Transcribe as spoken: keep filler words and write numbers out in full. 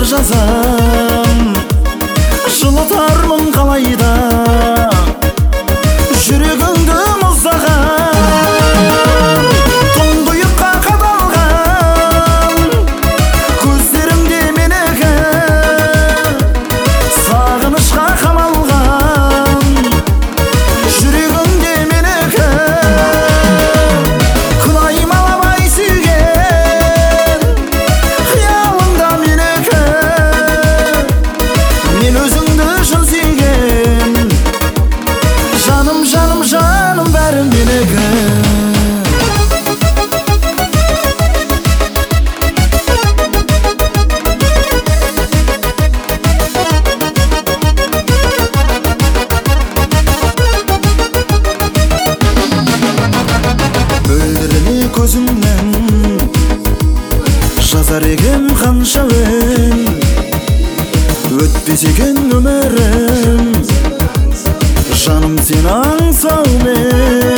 жазам, жылытармын қалайда жүрегіңді мұздаған, тұңғиыққа қадалған көздеріңде менікі сағынышқа қамалған, жүрегіңде менікі құлайым алабай сүйген қиялыңда менікі, мен өзіңді шын сүйген, жаным жаным жаным бәрі менікі. Мөлдіріне көзіңнен жазар егем қанша өлең, өтпес екен өмірім жаным сені аңсаумен.